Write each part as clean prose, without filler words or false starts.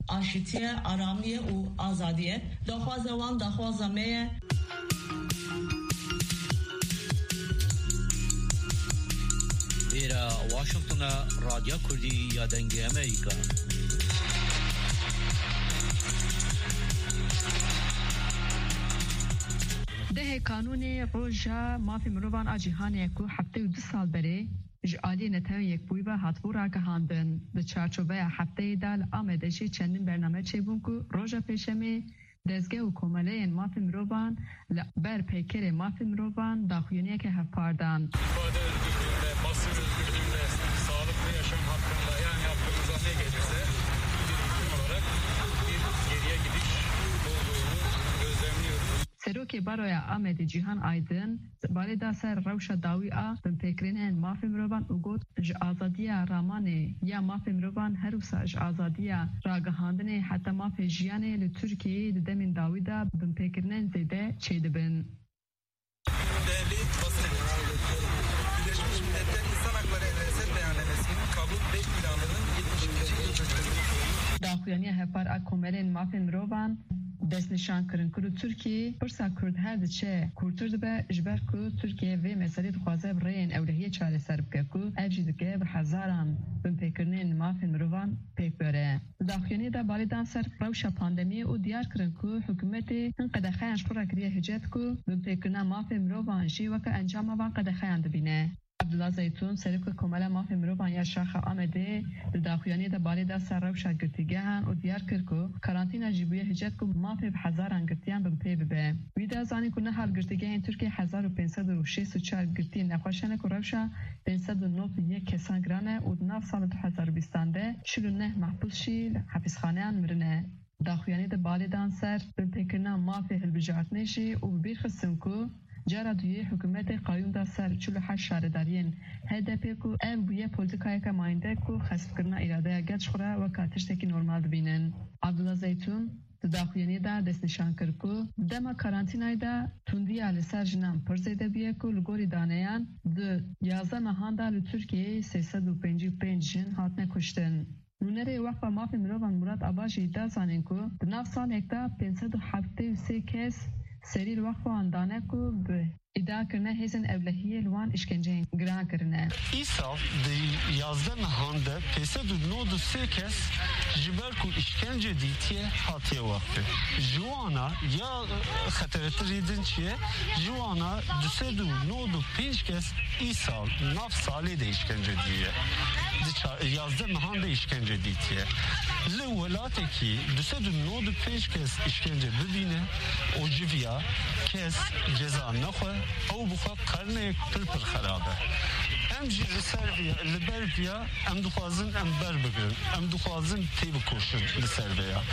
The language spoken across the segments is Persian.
آشتیه، آرامیه و آزادیه دخوازه وان دخوازه میه. ایرا واشنطن رادیو کردی یا دنگ امریکا. ده قانون روژا مافی مروان آجیهانه کو هفته و 2 سال بره جعالی نتاوی یک بوی و حتبو را گهاندن به چارچوبه هفته دال آمدشی چندین برنامه چه بون که روژا پیشمی دزگه و کماله این مافی مروان بر پیکر مافی مروان داخویونیه که هفپاردان ifade özgürlüğünde, basın özgürlüğünde, sağlıklı yaşam hakkında yani yaptığımıza ne gelirse bir hüküm olarak bir geriye gidiş olduğunu gözlemliyoruz. سروکی برای آمد جیهان آیدن باری دا سر روش داوی آ بن پیکرین مافی مروان اوگوت ج آزادیا رامانه یا مافی مروان هروسا ج آزادیا راگهاندنه حتی مافی جیانه لترکیه دمین داوی دا بن پیکرین زیده چیده بن. Devlet basın Birleşmiş Milletler İnsan Hakları Evrensel Beyannamesi'nin kabul 5 planının 72. yıl dönümü. داخویانی هفار اکومرین مافی مروان دست نشان کرن کرد ترکیه پرسا کرد هر دچه کورتر دبه اجبار کرد ترکیه و مسئله دخوازه برین اولهیه چاره سر بکه که افجی دکه به هزاران بن پیکرنین مافی مروان پیک بره. داخویانی دا بالیدان سر روش پاندمی و دیار کرن که حکومتی هن قدخیان شکره کریه هجت که بن پیکرنا مافی مروان جی وکه انجام وان قدخیان دبینه. عبدالله زیتون سرک کمال مافی مروان یا شاخ آمده داخویانی دا بالی دا سر روش گرتیگه هن و دیار کرد که کارانتینا جیبویه هجت که مافی به هزاران گرتیان بمپی ببه. ویدا زانی که نه هر گرتیگه این ترکیه 1564 گرتی نخواشنه که روشا 591 کسان گرانه و ناف سال 2020 ده 49 محبوس شی حفظخانه هن مرنه. داخویانی دا بالی دان سر بمپی کرنا مافی هلبجارت نشی و ببیر خستن که جارا دوی حکومت قایون دا سر 48 شاردارین HDP کو ام بویه پولیتیکای که ماینده کو خسب کرنا اراده گچ خوره و کاتشتکی نورمال دبینن. عبدالله زیتون داخویانی دا دست نشان کرد که دما کارانتینای دا توندی آل سر جنام پرزیده بیه که لگوری دانیان ده 11 مهان دا لترکیه 355 جن هاتنه کشتن. نونره وقت مافی مروان مراد آباجی دا زانین که دناف سال اکتا 573 کس سری الوقت واندانه کو به ادعا کرنه هیزن اولهیه لوان اشکنجه گران کرنه. ای سال دی 11 مهانده 593 کس جبر کو اشکنجه دیتیه هاتیه وقته. جوانا یا خطرت ریدن چیه؟ جوانا 295 کس ای سال 9 سالی دی اشکنجه دیه. 11 مهانده اشکنجه دیتیه. لولاته کی 295 کس اشکنجه ببینه او جویا کس جزا نخواه او بخواه قرنه پر خرابه. ام جی لسربیا لبربیا ام دخوازن ام بر بگرن ام دخوازن تی بکشن لسربیا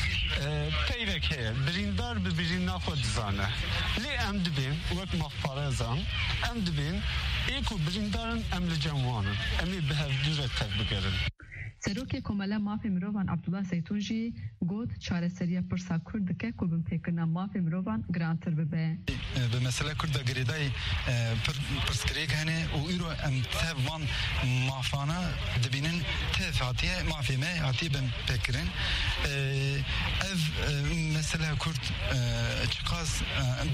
پیوک هیا بریندار به برین نخواه دزانه لی ام دبین وقت مخباره زن ام دبین ایکو بریندارن ام لجموانن امی به هف دوره تک بگرن. سروک کمال مافی مروان عبدالله زیتون جی گود چاره سریه پرسا کرد که کبن پیکرنا مافی مروان گرانتر ببه. به مسئله کرد گریدای پرسکریک هنه و ایرو ام تفوان مافانا دبینن تف هاتیه مافی مه هاتیه بن پیکرن اف مسئله کرد چقاس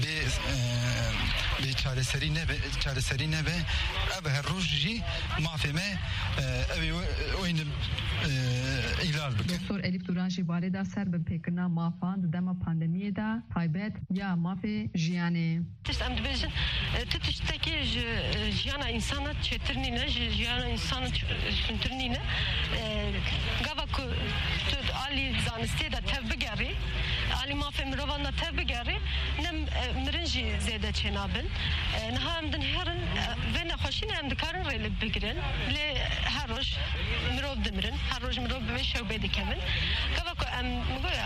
به چاره سری نه به اب هر روز جی مافی مه اوین ایلال بکن. دکتر الیف دورانجی باره دا سر به پیکرنا مافان دما پاندمیه دا تایبت یا مافی جیانه. تشت ام دبیجن تشتکی جیانا انسانا چترنینه جیانا انسانا چنترنینه گاوا کو علی زانستی دا تف بگری علی مافی مروان دا تف بگری نم مرنجی زیده چنابن نها ام دن هرن و نخوشین ام دکارن ریل بگیرن لی هر روز مرو دمرن هر روز مرو به شعبه دکمن گاوا کو ام مگویا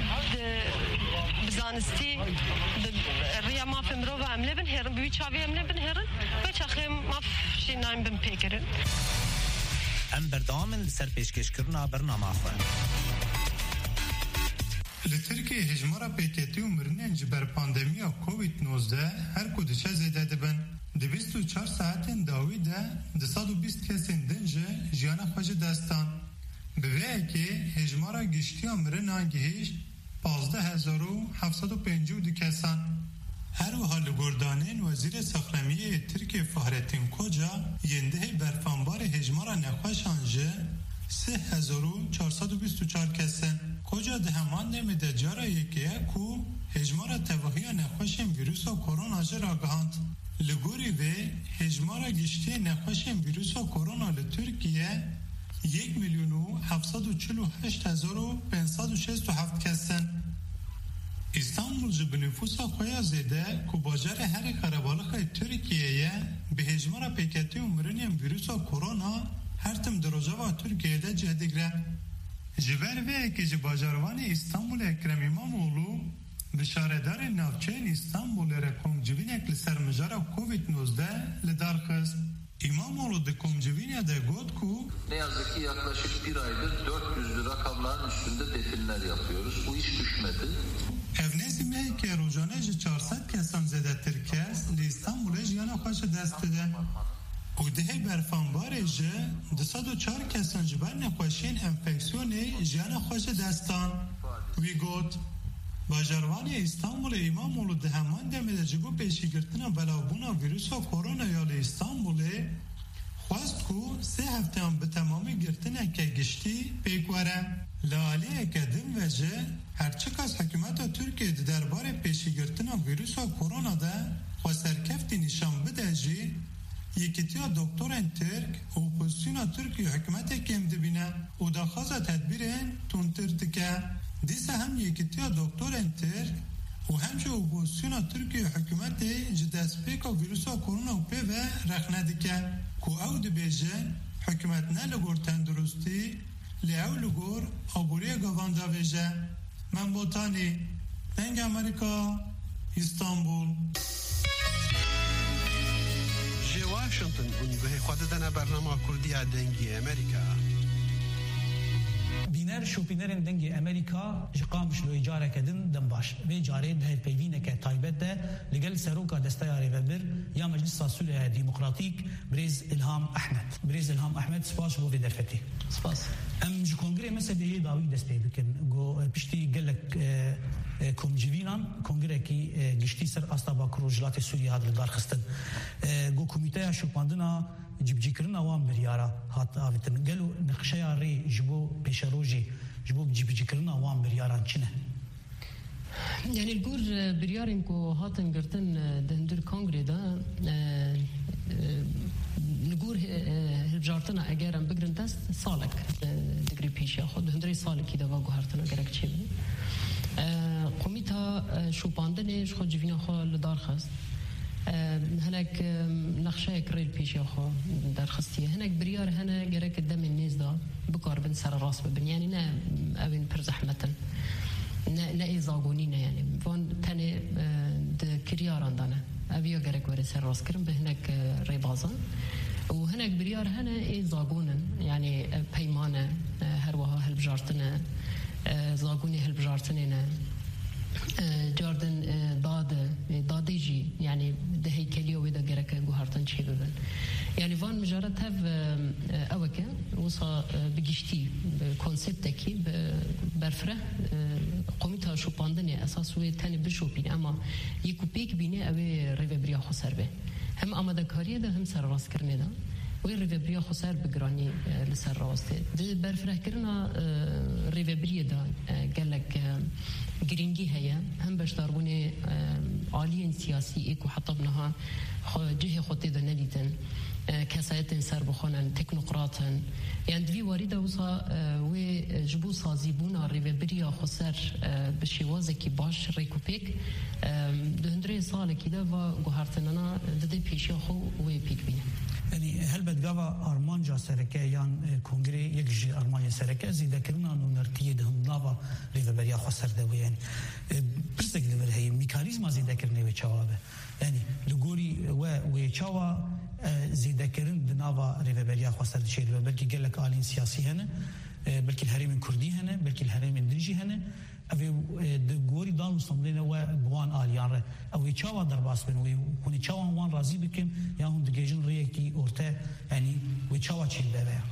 بزانستی ریا مافی مروان ام لبن هرن بیچ آوی ام لبن هرن بیچ آخری ماف شینایم بن پیکرن. ام بردامن سر پیشکش کرنا برنامه خواه. لترکیه هجمارا پیکتی و مرنین جبر پاندمیا کووید-19 هر کدشه زیده دبن. 24 ساعتین داوی ده 220 کسین دنجه جیانا خوش دستان. به که هجمارا گشتی مرن گهیشت 15752 کسان. هر حال گردانین وزیر سخرمیه ترکیه فهرتین کجا ینده برفانبار هجمارا نخوشانجه 3424 کسان. کجا ده همان نمیده جارا یکیه کو هجمارا توهی نخوشین ویروس و کرونا جرا گهاند. لگوری و هجمارا گشتی نخوشین ویروس و کرونا لترکیه 1,748,567 کسان. استانبول جب نفوسا خویا زیده که باجر هر خرابالخ ترکیه به هجمارا پیکتی عمرنیم ویروس و کرونا هر تم دروجه و ترکیه ده جهدگره. جبر و که جباجروان استانبول اکرم امامولو بشاردار نافچین استانبول رکوم جوینک لسر مجارا کووید 19 لدارخست. İmamoğlu da komcevine de Gotku ne yazık ki yaklaşık bir aydır 400'lü rakamların üstünde definler yapıyoruz. Bu iş düşmedi. Evnezime ki rojanej 400 kesan zedetir kes li İstanbul'e jiyana xoşa destede. O dehe berfanbarece 204 kesan jiber nexweşiyên enfeksiyonê jiyana xoşa destan. Wî got Bajarvaniya İstanbul'e İmamoğlu de heman demede cibu peşigirtina belavbuna virüsa korona yalı İstanbul'e xwast ku 3 hefteyan bi temamî girtineke giştî pêkwere. Li aliyeke din vece herçikas hikûmeta Türkiye di derbarê peşigirtina virüsa korona de xwe serkeftî nîşan bide jî yekîtiya doktorên Tirk û opozisyona Tirkiye hikûmeteke em dibîne û daxwaza tedbîrên tûntir dike. Dîsa hem yekîtiya doktorên Tirk û hem jî opozisyona Tirkiye hikûmetê ji destpêka vîrusa korona pê ve rexne dike ku ew dibêje hikûmet ne li gor tendurustî lê ew li gor aboriya gavan davêje. Min Botanî, Deng Amerika, İstanbul. Ji Washington û guhê xwe didine bernama Kurdiya Dengê Amerika. بینر شوپینرین دنگی امریکا جقامش لوی جاره کدن دنباش و جاره ده پیوینه که تایبت ده لگل سروکا دستیاری وبر یا مجلس سوریه دموکراتیک بریز الهام احمد سپاس بو درفتی سپاس ام جو کنگره مثل دی داوی دست پی بکن گو پشتی گلک کمجوینان کنگره کی گشتی سر استا با کروجلات سوریه هاد دارخستن گو کمیته شوپاندنا جبجیکرنا وان بریارا هات آویتن گلو نقشه ری جبو پیشروجی جبو جبجیکرنا وان بریاران چنه يعني الجور بريارين كو هاتن قرتن دهندر كونغري دا الجور هالجارتنا اجارن بقرن دست صالك دقري بيش ياخد هندري صالك كده واجو هارتنا قرك تشيل قوميتها شو باندنيش خد جفينا خو لدار خاص هناك نقشه كريل بيش ياخو در خستيه هناك بريار هنا قرك الدم الناس دا بكار بن سر راس ببن يعني نا اوين برزحمتن نا إيزاغونينا يعني فون تاني كريار عندنا أبيو جرك ورث الراس كرم بهناك ريبازا وهناك بريار هنا إيزاغونن يعني بيمانة هروها هالبجارتنا زاغوني هالبجارتنا جاردن داديجي يعني ده هيكليو وده جرك جوهرتن شيء ببن يعني فان مجرد هف اوكا وصا بجشتي بكونسبتكي برفره قومتها شو باندني اساس وي تاني بشوبين اما يكو بيك بيني اوي ريفبريا خسر به هم اماده كاريه ده هم سر راس كرنه ده وی ریوبریا خسر بگرانی لسر راسته ده برفره کرنا ریوبری دا گلک گرینگی هیا هم بشتربونه عالیین سیاسی ایکو حتی بنها جهه خطی دا ندیدن کسایت سر بخونن تکنوقراتن يعني دوی وارده وصا و جبو سازیبونا ریوبریا خسر بشیوازه کی باش ریکوپیک ده هندره ساله کی دا و گوهرتنانا ده پیشی خو و پیک بینه يعني هل بدقوا أرمانجا سركة يان كونغري يجي أرمانيا سركة زيدا كرنا نرتيه دهم نافا ريفبريا خسر ده يعني برسك لبر هي ميكانيزم زيدا كرنا ويشاوه يعني لغوري ويشاوه زيدا كرن نافا ريفبريا خسر شيء بلكي قال لك آلين سياسي هنا بلكي الحريم الكردي هنا بلكي الحريم الدرجي هنا أبي دغوري دانو سملنا وبوان آليان أو يشاوا درباس بين ويكون يشاوا وان رازي بكم يا هم دجاجن ريكي أورتا يعني ويشاوا شيء ده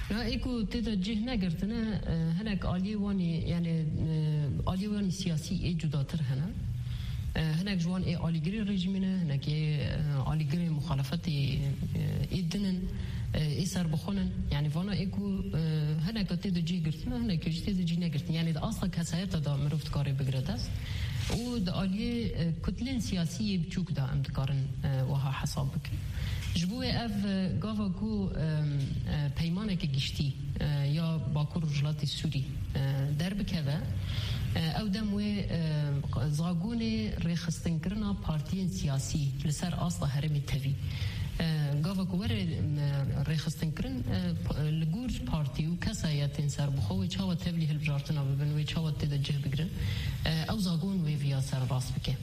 ايكو تتوجه نقرتنا هناك آليواني يعني آليواني سياسي اي جداتر هناك جوان اي آليجري ريجيمنا هناك آليجري مخالفتي ايدنن اي سر بخونن يعني فانا ايكو هناك تتوجه قرتنا هناك تتوجه نقرتنا يعني ده اصلا كسايرتا دا مروفت كاري بقرداس وده آلية كتلين سياسية بتشوك دا امتكارن وها حسابك جبوه اف قافا كو پیمانك گشتی یا باکور رجلات سوری در بکوه او دموه زاگون ریخستن کرنا پارتین سیاسی لسر اصلا هرمی توی قافا كو ور ریخستن کرن لگورج پارتی و کسایتین سر بخوه چاوه تبلیه البجارتنا ببنوه چاوه تدجه بگرن او زاگون ویویا سر راس بکه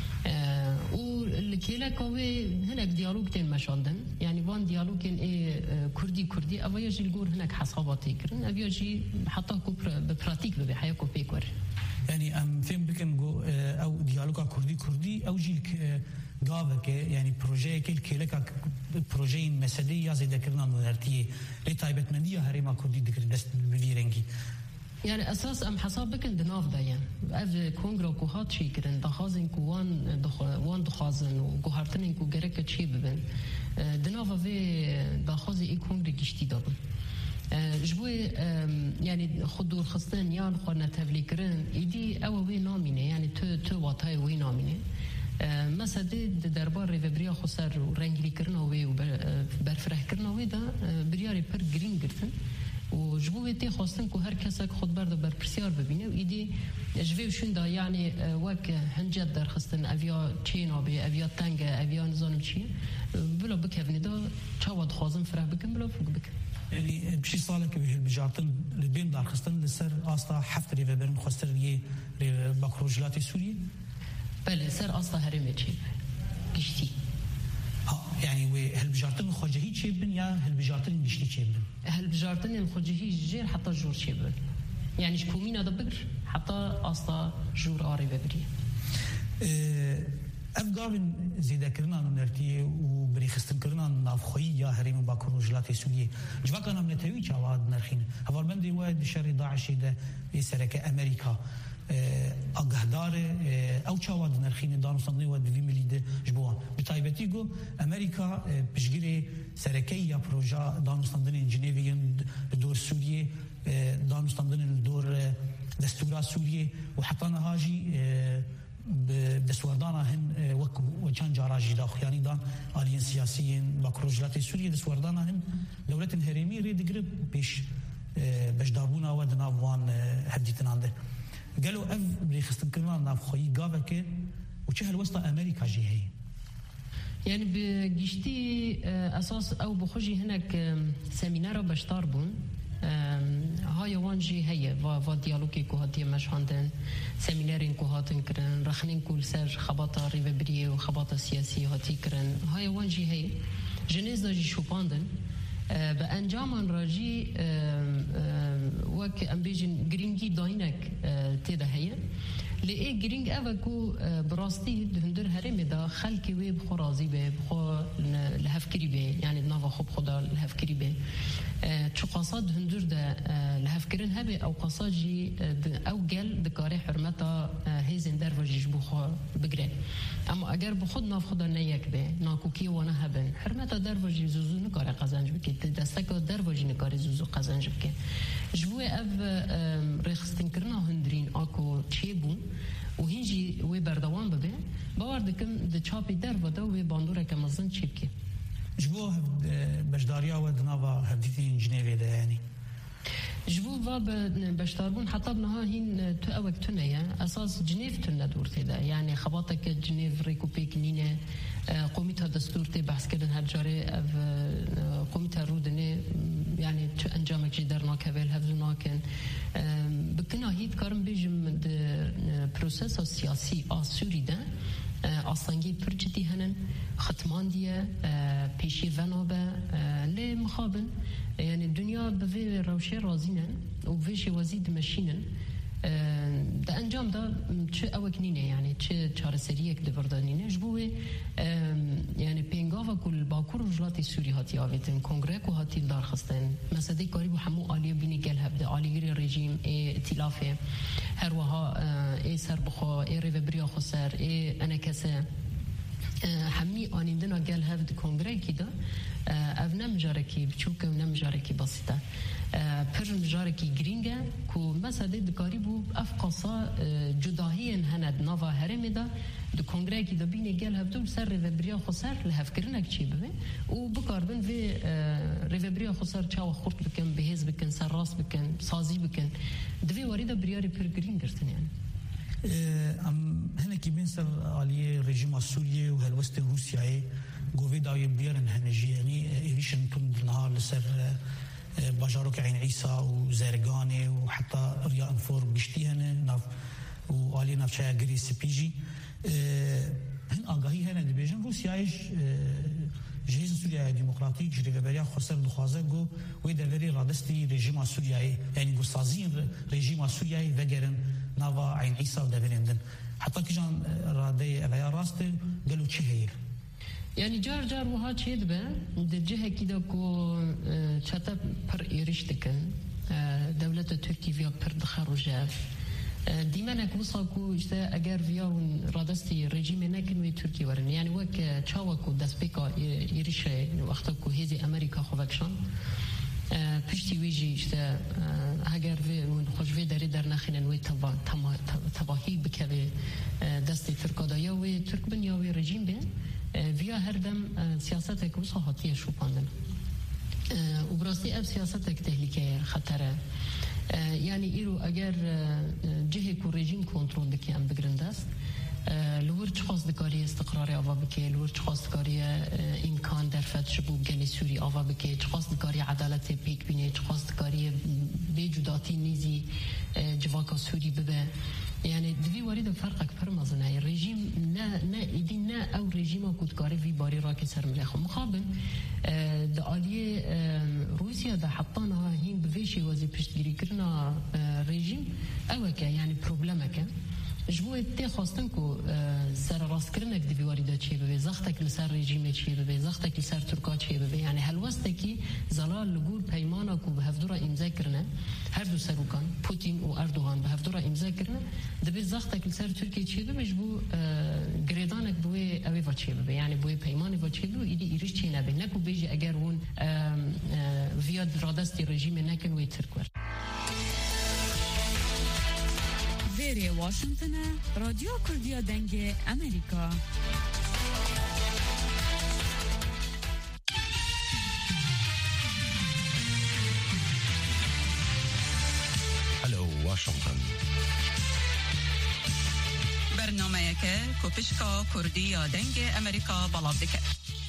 والكيلا كوي هناك ديالوجتين مشاندن يعني وان ديالوجين كردي أو يجي الجور هناك حسابات يكرن أو يجي حتى كو ببراتيك بحياة كو بيكور يعني أم فين بكن جو أو ديالوجا كردي أو جيلك جافك يعني بروجي كيلا بروجي مسألة زي ذكرنا نورتيه لتايبت مندية هريما كردي ذكر دست بفيرنجي يعني أساس أم حساب بكن دناف دايان أف كونغرو كوهات شي كرن دخازن كوان دخازن وكوهارتنين كو جركة شي ببن دناف في دخازي إي كونغري جشتي دابن جبوي يعني خدور خستن يان خورنا تفلي كرن إيدي أو وي نامينه يعني تو واتاي وي نامينه مثلا دربار ريفبريا خسر ورنجلي كرنا وي وبرفرح كرنا وي دا برياري بر جرين گرتن و جبوه تی خواستن که هر کسی که خود برده بر پرسیار ببینه و ایدی جوه شون دا یعنی وک هنجد در خستن اویا چینا بی اویا تنگ اویا نزانم چیه بلا بکفنی دا چاواد خوازم فرح بکن بلا فوق بکن يعني بشي صالك بجارتن لبين دار خستن لسر أصلا حفت ريفبرن خستر يه باكروجلاتي سوري بله سر أصلا هرمي چيب گشتي يعني وهالبجارتن الخوجهي تشيبن يا هالبجارتن گشتي تشيبن هالبجارتن الخوجهي جير حتى جور تشيبن يعني شكومينا دبر حتى أصلا جور آري ببري أفقابن زيدا كرنا نرتيه وبريخستن كرنا نافخي يا هريم باكروجلاتي سورية جواكنا من توي جواد نرخين هفر بندي واحد بشر داعش ده يسرك أمريكا أقهدار أو جواد نرخين دانو صندوق ود في مليد جبوان بتايبتي جو أمريكا بشجري سركية بروجا دانو صندوق جنيفيين دور سورية دانو صندوق دور دستورات سورية وحطنا هاجي دستوردانا هن وكان جاراجي داخل يعني دان آليين سياسيين باكروجلاتي سوريا دستوردانا هن دولة هرمي ريد قرب بيش داربونا ودنافوان هديتنا عنده قالوا أف بريخستن كرنا نافخوي قابك وشي هالوسطة أمريكا جي هي يعني بجشتي أساس أو بخوجي هناك سيمينار بشتاربون هاي وانجي هي و ديالوجي كو هاتي مشاندن سيمينارين كو هاتن كرن رخنين كل سر خباطة ريفبريه وخباطة سياسية هاتي كرن هاي وانجي هي جنيز داجي شوباندن بأنجام راجي وك أمبيجن جرينجي داينك تيدا هي لإيه جرينج أفكو براستي هندر هرمي دا خلقي وي بخو رازي بي بخو لهفكري بي يعني نافا خب خدا لهفكري بي شو قصاد هندر دا لهفكرين هبي أو قصاجي أو جل دكاري حرمتا هيزن در وجيش بخو بقري أما أجر بخود ناف خدا نيك بي ناكوكي وانا هبن حرمتا در وجي زوزو نكاري قزنج بكي دستك در وجي نكاري زوزو قزنج بكي جبوه أف ريخستن كرنا هندرين أكو تشيبون وهنجي وي بردوان ببه باور دكم د چاپی در ودا وی باندوره که مزن چیبکی جبوه بشداریا و دناوا هدیتین جنیوی ده يعني جبوه و بشداربون حتی بنها هین تو اوک تونه اساس جنیف تونه دورتی ده يعني خباتك جنيف ريكو بيكنينه قوميتها دستورتي بحث كردن هر جاري قوميتها رودنه يعني تو انجامك جي درنا كبيل هفزوناكن بكنا هيد كارم بيجم ده بروسيس سياسي آسوري ده آسانگی پرچتی هنن ختمان دیه پیشی ونابه لی مخابن يعني الدنيا بفي روشي رازينن وفيشي وزيد مشينن ده انجام انجام دا چه اوکنینه یعنی چه چارەسەریەک دەبەردانینە ji bo wê yani pêngava ku li Bakur Rojhilatê Sûrî hatiye avêtin kongrek û hatiye darxistin mesedê karî bû hemû aliyê bînî gel hevde alîgirê rejîm ê îtilafê her wiha ê serbixwe ê rêveberiya xweser ê enekese hemî anîndina gel hev di kongrekî de ev ne mijarekî biçûk ew ne mijarekî basît e pir mijarekî girîng e ku mesedê dikarî bû ev qasa cudahiyên hene di nava herêmê de di kongrekî de bînê gel hevdû li ser rêveberiya xweser li hevkirinek çê bibe û bikarbin vê rêveberiya xweser çawa xurt bikin bihêz bikin serrast bikin sazî bikin di vê warî de biryarê pir girîng girtin yani ام هنکی بین سر عالیه رژیم سوریه و هلوست روسیه گوی داوی بیارن هنجی یعنی ایریشن تون نهار لسر باجاروک عین عیسا و زرگانه و حتی ریا انفور گشتی هنه و عالیه نفچه گری سپیجی هن آگاهی هنه دی بیجن روسیهش جهیز سوریه دموکراتیک جریف بریا خسر دخوازه گو وی دوری رادستی رژیم سوریه یعنی گو سازین رژیم سوریه وگرن نوا عین عیسا و دبرندن حتی که جان راده اویا راسته گلو چه هیر yani car وها چه دبه در جهه کی دا کو چتا پر ایرش دکن دولت ترکی ویا پر دخروجه دیمنک وصا کو işte اگر ویا رادستی رژیم نکن وی ترکی ورن yani وک چاوا کو دسپیکا ایرش وقت کو هیزی امریکا خوکشان پشتی ویجی işte اگر وی خوشوی داری در نخینن وی تباهی بکوی دستی ترکادایا وی ترک بن یا وی رژیم بین ویا هر دم سیاست که وصا حاتیه شوپاندن و براستی اب سیاست که تهلیکه خطره yani ایرو اگر جهه کو رژیم کنترل دکی ام بگرنده است لور چخواست دکاری استقرار آوا بکه لور چخواست دکاری امکان در فتش بو گلی سوری آوا بکه چخواست دکاری عدالت پیک بینه چخواست دکاری بیجوداتی نیزی جواکا سوری ببه yani دوی وارد فرق اکبر مازنه رژیم نه ایدی نه او رژیم کودکاری وی باری را که سر ملیخ مخابن دا آلیه روسیا دا حطانا هین بویشی وزی پشتگیری کرنا رژیم اوکه یعنی پروبلمکه جبوه تی خواستن که سر راست کرنک دوی واریده چیه ببه زختک لسر رژیم چیه ببه زختک لسر ترکا چیه ببه یعنی هلوسته که زلال لگور پیمانا که به هفدورا امضا کرنه هر دو سروکان پوتین و اردوغان به هفدورا امضا کرنه دبی زختک لسر ترکیه چیه ببه جبو گریدانک بوی اوی و چیه ببه یعنی بوی پیمانی و چیه ببه ایدی ایرش چیه نبه نکو بیجی اگر اون ویاد رادستی رژیم نکن وی ترکور ویری واشنطن رادیو کردیا دنگ امریکا هلو واشنطن برنامه که کوپشکا کردیا دنگ امریکا بلاب دکه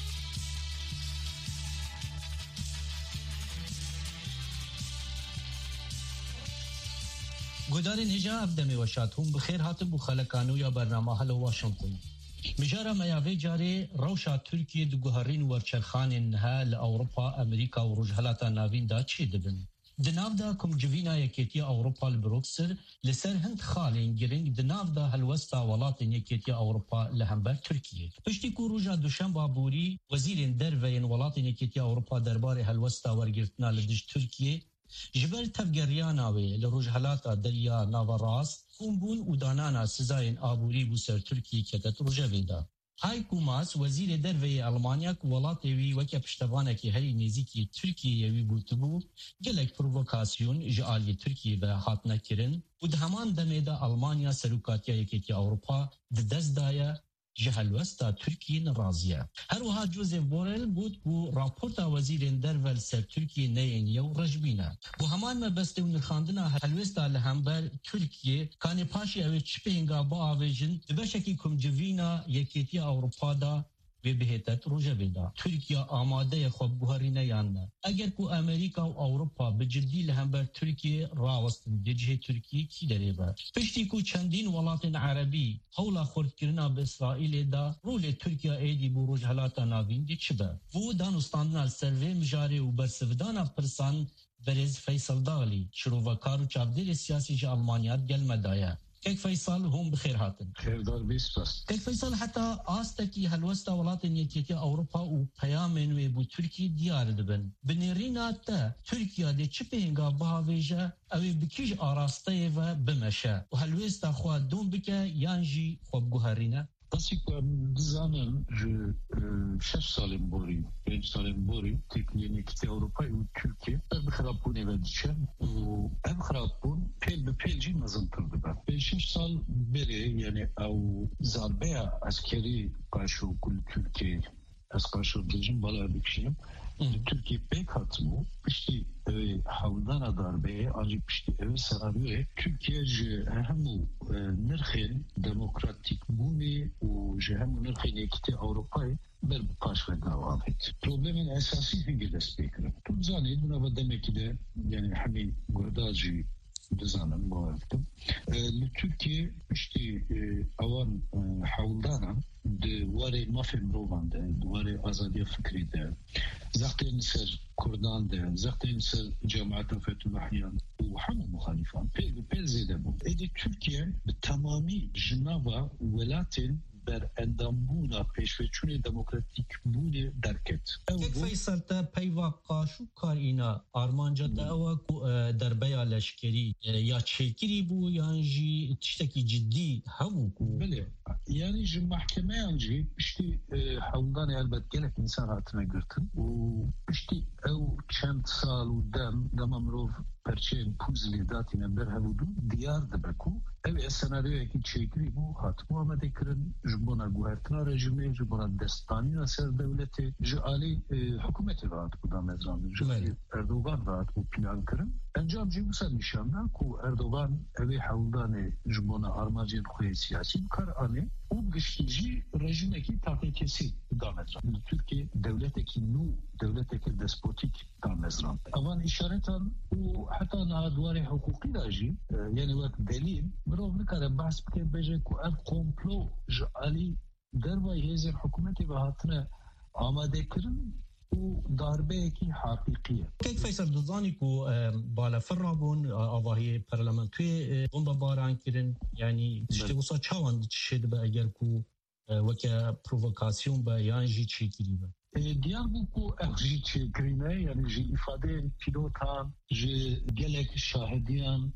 گودارین هجا ابدمی وشات هم بخیر هاتم بو خلکانو یا برنامه هلو واشنطن مجارا میاوی جاری روشا ترکیه دو گوهرین ورچرخان نها لأوروپا امریکا و رجحلاتا ناوین دا چی دبن دناو دا کم جوینا یکیتی اوروپا لبروکسر لسر هند خالین گرنگ دناو دا هلوستا ولاتین یکیتی اوروپا لهمبر ترکیه پشتی کو روژا دوشن بابوری وزیرین دروین ولاتین یکیتی اوروپا دربار هلوستا ورگرتنا لدش ترکیه جبر تفگریاناوی لرجحلاتا دریا ناوراس خونبون و دانانا سزاین آبوری بو سر ترکیه کتت رجویدا هایکو ماس وزیر دروی المانیا که ولاتوی وکه پشتوانکی هری نزیکی ترکیه وی بوتبو گلک پرووکاسیون جعالی ترکیه و هات نکرن و دهمان دمیده المانیا سروکاتیا یکیتی اوروپا دست دایه جهلوستا ترکیه نرازیه هر وها جوزف بورل بود بو راپورتا وزیرین درول سر ترکیه نین یو رجبینه بو همان مبسته و نرخاندنا هلوستا لهمبر ترکیه کانی پاشی اوی چپینگا با آویجن دبشکی کم جوینا یکیتی اوروپا دا و بهتت روجویدا ترکیه آماده خوب گوهرینه یانده اگر کو امریکا و اوروپا بجدی لهمبر ترکیه راوستن دیجه ترکیه کی دریبه پشتی کو چندین ولاتن عربی حولا خورد کرنا به اسرائیل دا رول ترکیه ایدی بو روجحلاتا ناوین دی چبه و دانستاندنا سروی مجاری و برسفدانا پرسان برز فیصل دالی شروع کارو چابدیر سیاسی جا المانیات گل مدایه كيك فيصل هم بخير هاتن خير دار بيسبس كيك فيصل حتى آستكي هلوستا ولاتن يكيكي أوروبا وبيامن ويبو تركي ديار دبن بنيرينا تا تركيا دي چپهنگا بهاويجا او بكيج آراستيفا بمشا وهلوستا خوا دون بكا يانجي خوب گوهرينا Asik zanen je 6 salim bori, 5 salim bori, teknik Avrupa ve Türkiye. Evrapun evdiçen, o evrapun pelci nazıntırdı ben. 5 sal beri yani o zarbeya askeri karşı kul Türkiye az karşı diyeceğim bala bir şeyim. Türkiye pek hatmı işte havdana darbeye ancak işte ev senaryoya Türkiye hem nırxın demokratik buni o hem nırxın ekti Avrupa'yı bir parça devam et. Problemin esası hangi despektir? Tutzani buna demek ki de yani hani gurdacı düzenin muhakkım. Türkiye işte avan havdana دواره مافیم روان ده دواره آزادی فکری ده زختین سر کردان ده زختین سر جماعت فتوحیان و همه مخالفان پیل زیده بود ایدی ترکیه به تمامی جناوا ولاتین بر اندامبونا پیشوچون دموکراتیک بوده درکت کیک فیصل تا پیوا قاشو کار اینا آرمانجا تا اوا دربیا لشکری یا چیکری بو یانجی تشتکی جدی همو کو بله yani ji mahkemeye işte havdan elbet gerek insan hayatına girtin. O işte ev çend sal demamrov perçem puzli datine berhavudu diyar debeku ev senaryoya ki çekri bu hat Muhammed Ekrem jbona guhertna rejimi jbona destani ser devleti jali hükümeti vaat bu da mezran Erdoğan vaat bu plan kırın encamcı bu sen nişanda ku Erdoğan evi havdan jbona armacın khoy siyasi kar ani o güçlücü rejimeki tahkikesi da mezran Türkiye devleteki nu devleteki despotik da mezran avan işaretan o hatta nadwari hukuki daji yani vak delil برو نکره بحث بکن بجه که اف کمپلو جعالی در و هزر حکومتی و هاتنه آماده کرن و darbe ki hakikiye. Kek Faysal dizani ku bala ferrabun avahi parlamentoy bomba baran kirin yani işte bu saçavan çişedi be eğer ku vaka provokasyon be yanji çekiri be. Diyar bu ku ji çekirine yani ji ifade pilotan ji gelek şahidiyan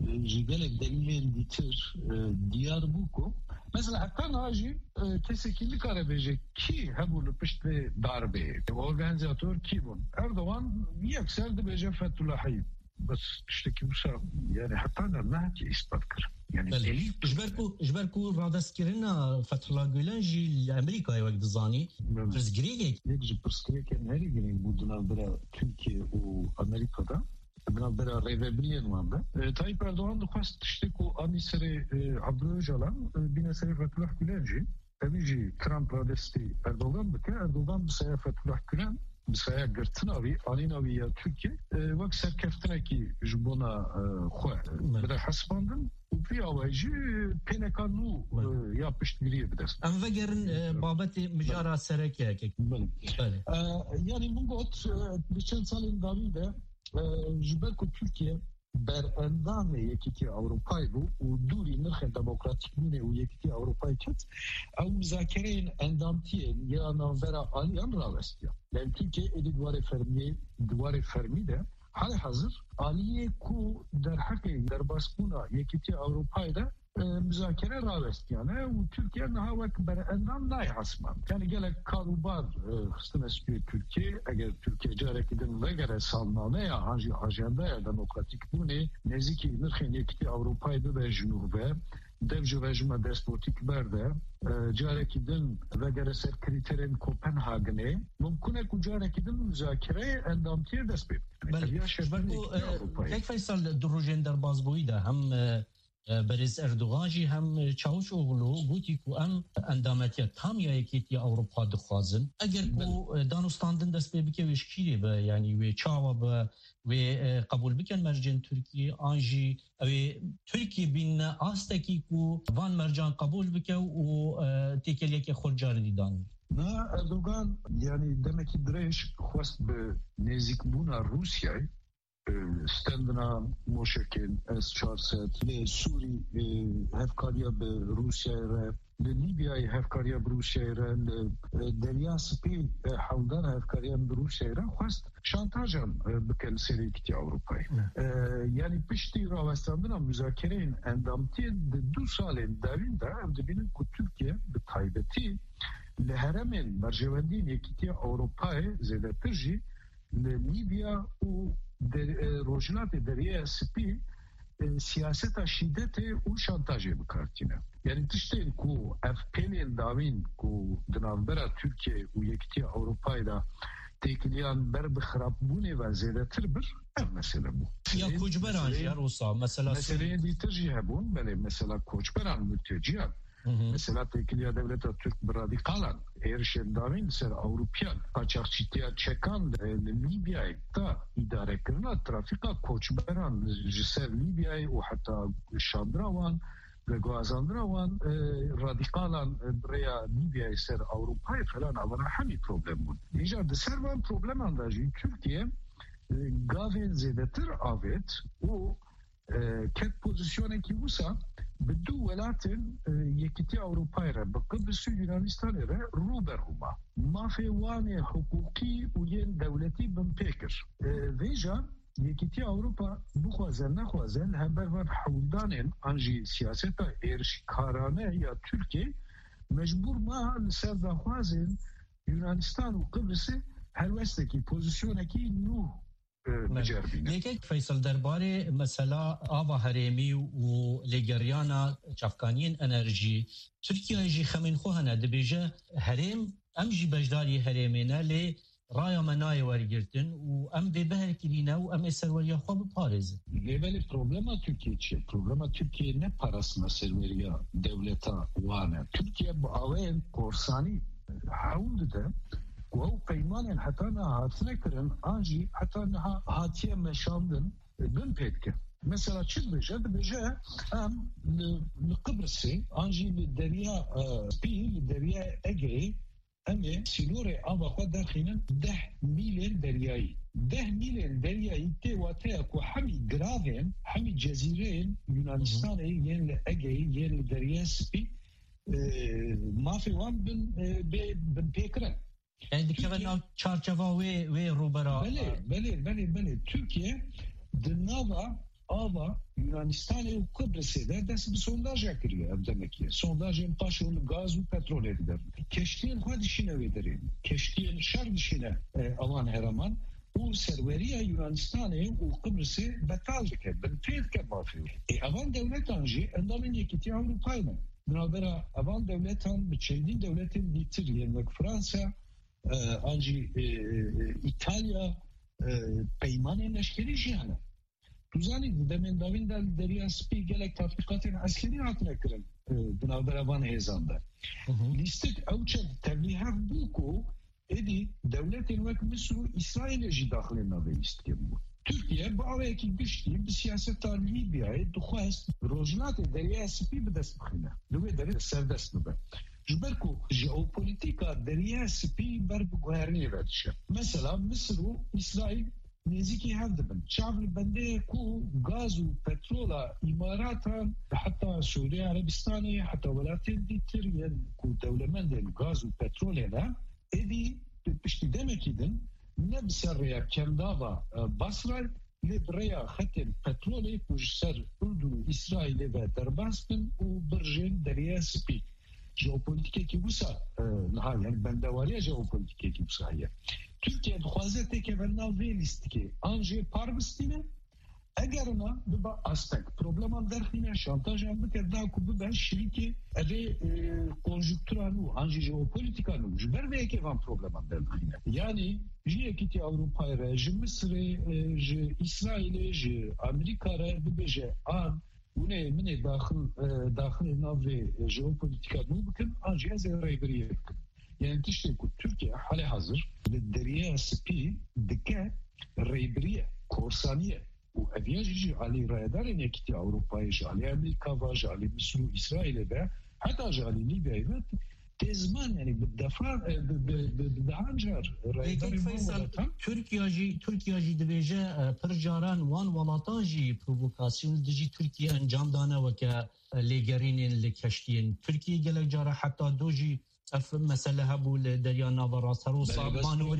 gelek delilin ditir diyar bu ku mesela hatta naji tesekili karabecek ki hebulu pişte darbe organizatör ki bu Erdoğan yekseldi bece Fethullah'ı bas işte kimse yani hatta ne ki ispat kır yani delil جبركو رادسكرنا Fethullah Gülen ji Amerika'ya vak dizani prizgiriyek yekji prizgiriyek neri gelin bu dünavbera Türkiye o Amerika'da beraber revebeliyen vardı. Tayyip Erdoğan da kast işte ku aniseri Abdülöcalan bineseri Fethullah Gülenci evici Trump'a desteği Erdoğan bike Erdoğan bir sayı Fethullah Gülen bir sayı gırtınavi aninavi ya Türkiye vak serkeftine ki jubona khoa bire hasbandın في أواجه بينكانو يابشت قريب بدرس. أم فجرن بابت مجارة سركة كي. يعني من قط بشن سالين دارين ده جبركو Türkiye berendame yekiti Avrupa'yı bu duri nırxın demokratik mine u yekiti Avrupa'yı ket ev müzakereyin endamtiyen ya navbera aliyan ravestiya. Yani Türkiye edi duvarı fermi de hali hazır aliye ku der hakkı der baskuna yekiti Avrupa'yı da müzakere ravest yani Türkiye nahavak berendam nay hasman. Yani gelek karubar hıstımeskü Türkiye eğer Türkiye carekidin ve gere salname ya hangi ajanda ya demokratik bu ne neziki nırxın yekiti Avrupa'yı ve Junub'e devci rejime despotik berde carekidin ve gere ser kriterin Kopenhagen'e mümküne ku carekidin müzakere endamtiye despet. Kek Faysal durujên derbazbûyî de hem برز اردوغان جی هم چاوش اوغلو گوتی کو ام اندامتیا tam ya yekîtiya Avrupa dixwazin eger ku danûstandin dest pê bike wêşkîrê be yani wê çawa be wê qebûl bikin mercên Tirkiye an jî ew Tirkiye bîne astekî ku van mercan qebûl bike û têkeliyekê xwe carî dîdan. Na Erdoğan yani demek ki direş xwest bi nêzîkbûna Rûsyayê ستندنا موشکین S-400 لسوری هفکاریا به روسیه للیبیای هفکاریا بروسیه دریا سپی حولدان هفکاریا بروسیه خواست شانتاجان بکن سریکتی اروپایی یعنی پشتی راوستاندنا مذاکرین اندامتی 2 سال داوین دا ام دبینن که ترکیه به تایبتی لهرمین مرجواندین یکیتی اروپای زیده ترجی للیبیا و روجنات دریا سپی siyaseta şiddeti u şantajı bıkartine. Yani tişteyin ku FP'nin davin ku dınavbera Türkiye u yekti Avrupa'yla tekiliyan berbıxrabuni ve zedetir bir mesele bu. Ya koçberan yer olsa mesela... Meseleye ditercih hebun, böyle mesela koçberan mülteciyan. Mesela tekiliya devleti Türk radikalan erişen davin ser Avrupiyan kaçakçıtiya çekan Libya'yı da idare kırına trafika koçberan ser Libya'yı o hatta Şandravan ve Gazandravan radikalan buraya Libya'yı ser Avrupa'yı falan avana hami problem bu. İşte servan problem andacı Türkiye gavin zedetir avet o ket pozisyonu ki busa بدو ولاتن یکیتی اروپایی را به قبرس و یونانستان را رو بر هما مافیوان حقوقی و ین دولتی بمپیکر ویجا یکیتی اروپا بخوازن نخوازن هم بروان حولدانن انجی سیاستا ارشکارانه یا ترکیه مجبور ما لسر دخوازن یونانستان و قبرس هر وستکی پوزیسیونکی نو لیکن فیصل درباره مثلا آوا هرمی و لگریانا چفکانین انرژی ترکیه جی خمین خوهنه دبیجه هرم ام جی بجداری هرمینه لی رایا منای ورگرتن و ام به بهر کرینه و ام سروریا خواب پارز لیبل پروبلما ترکیه چیه؟ پروبلما ترکیه نه پاراسنا سروریا دولتا وانه ترکیه با آوین کورسانی حاول ده و پیمان حتی نه هاتنه کرن آنجی حتی نه هاتیه مشاندن بن پیدکن مثلا چی بجه ام لقبرسی آنجی لدریا پی لدریا اگه امه سینور آبا خود درخینن 10 میل دریایی 10 میل دریایی تی و تی اکو همی گراوین همی جزیرین یونانستان ین اگه ین دریا سپی مافی وان بن پیکرن yani dikkaten çarşava ve rubara. Beli. Türkiye dınava ava Yunanistan'ı Kıbrıs'da ders bir sondaj yapıyor demek ki. Sondajın paşolu gaz ve petrol eder. Keştiğin hadişine verin. Keştiğin şer dişine alan heraman. O serveriye Yunanistan'ı o Kıbrıs'ı betaldık. Ben teyitke mafya. Avan devlet anji endamın yekiti Avrupa'yla. Beraber avan devletan biçildiğin devletin bitir yani Fransa anji İtalya peymanı neşkeri jihane. Tuzani demin davin derya spi gelek tatbikatın askeri hatına kırın binaber hezanda. Listek avçak tebliğat buku edi devletin vek Mısır'ı İsrail'e jidahlına ve istiyor bu. Türkiye bu avaki güçlü bir siyaset tarihi Libya'ya duhast rojnat derya spi bedest bıkhine. Dövbe derya sevdest nube. جبركو جيوبوليتيكا دريا سبي برب غيرني بدشه مثلا مصر واسرائيل نزيكي هذبن شعب البندي كو غاز وبترولا اماراتا حتى سوريا عربستاني حتى ولاتين ديتريان كو دولمندن غاز وبترول هنا ادي بشتي دمكيدن نبسريا كندافا بصرا لبريا ختم بترولي وجسر اردن اسرائيل ودرباسبن وبرجين دريا سبي جیوپولیتیکی کی بوسا نه یعنی بندواری جیوپولیتیکی کی بوسا هست. ترکیه خوازه که ولنا ویلیست که آنجی پاربستینه اگر نه ببا aspect probleman derhine şantaj yapmak da kubu ben şiriki eve konjüktüranu anji jeopolitikanu jber ve ki van probleman derhine yani jiyekiti Avrupa'ya je Mısır'ı je İsrail'e je Amerika'ya beje an ونه من داخل ناوی ژئوپلیتیکا نو بکن آنجی از رایبریه بکن یعنی تشتی که ترکیه حال حاضر لدریا سپی دکه رایبریه کورسانیه و اویاجی جعلی رایدارن یکیتی اروپایی جعلی امریکا و جعلی مصر و اسرائیل و حتی جعلی لیبیایی و تزمان يعني بالدفاع بالعنجر فيصل تركيا جي دبيجا برجاران وان ولاتان جي بروفوكاسيون دجي تركيا انجام دانا وكا ليغرين لكشتين تركيا قالك جارة حتى دوجي اف مسألة هبو لدريا نافا سروسا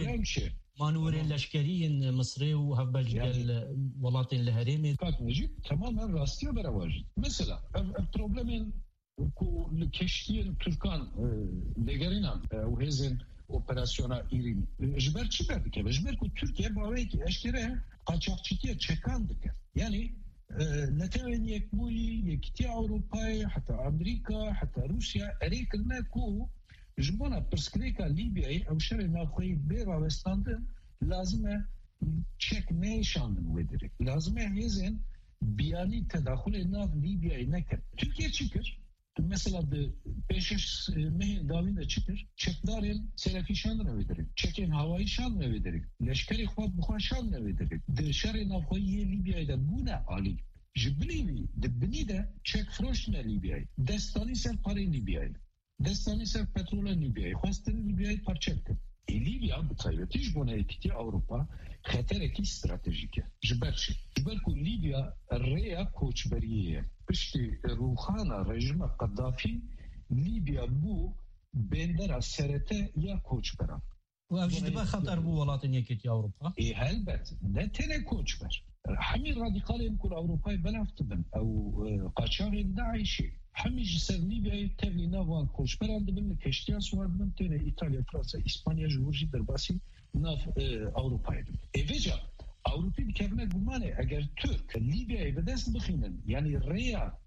مانورين لشكريين مصري وهبج قال ولاتين الهريمي نجيب تماما راستيا برواجد مثلا البروبلمين ku keştiyen Türkan legerinan o hezin operasyona irin. Jber çıkardık ya. Jber ku Türkiye bağlayık eşkere kaçakçıya çekandık. Yani neteven yekbuyi, yekti Avrupa'yı, hatta Amerika, hatta Rusya erikilme ku jbana perskreka Libya'yı evşere nafayı bir avestandı lazım çekmeye şandın vedirek. Lazım hezin biyani tedahül nav Libya'yı nekir. Türkiye çıkır. Mesela de 5 mehin davinde çıkır. Çekdarın selefi şanını vedirek. Çekin havayı şanını vedirek. Leşkeri xwab buxan şanını vedirek. De şerri navxoyiye Libya'da bu ne ali? Jibilivi de bini de çek froşne Libya'yı. Destani ser parayı Libya'yı. Destani ser petrolü Libya'yı. Xwastın Libya'yı parçaktı. Libya bu taybeti jbona ekiti Avrupa xetereki stratejike. Jiberçi. Jiberku Libya reya koçberiye. Pişti ruhana rejime Kaddafi Libya bu bendera serete ya koçbera. وأجد خطر بو ولاتن يكيت أوروبا. هلبت ne tene koçber. Hami radikalin kul Avrupa'yı belaftın او قاچاغ داعشی. Hami jiser Libya'yı tevlina van koçber aldı bin keştiyan suardın tene İtalya, Fransa, İspanya jurji derbasi nav Avrupa'yı. Eveca Avrupa bir kevne gumane eğer Türk Libya'yı bedest bıxinin yani reya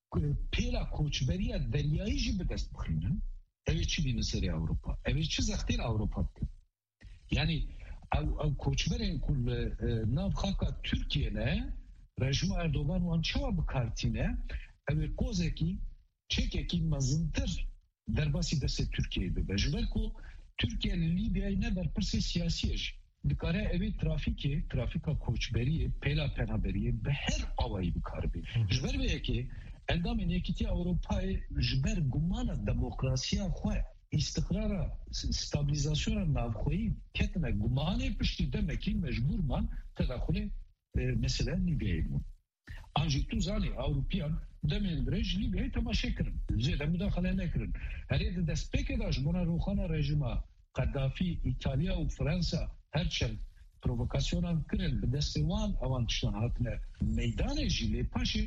pela koçberiya deryayı jı bedest bıxinin evet çi bir mesele Avrupa. Evet çi zaktir Avrupa. Yani ev koçberin kul nav xaka Türkiye'ne rejim Erdoğan wan çava bıkartine evet kozeki çekeki mazıntır derbasi dese Türkiye'de. Bejber ku Türkiye Libya'yı ne der pırsı siyasiyej. Dikare evi trafika koçberiye, pela penaberiye ve her avayı bikarbi. Jber ve ki endam enekiti Avrupa'yı jber gumana demokrasiya xoya istikrara stabilizasyona navxoyi ketine gumane pişti demek ki mecburman tedahülü mesela Libya'yı bu. Ancak tu zani Avrupiyan demin drej Libya'yı tamaşa kırın. Zede müdahale ne kırın. Her yerde despek eder buna ruhana rejima Kaddafi, İtalya ve Fransa herçel provokasyona kırın. Bir destevan avantajdan hatine meydanı jile paşi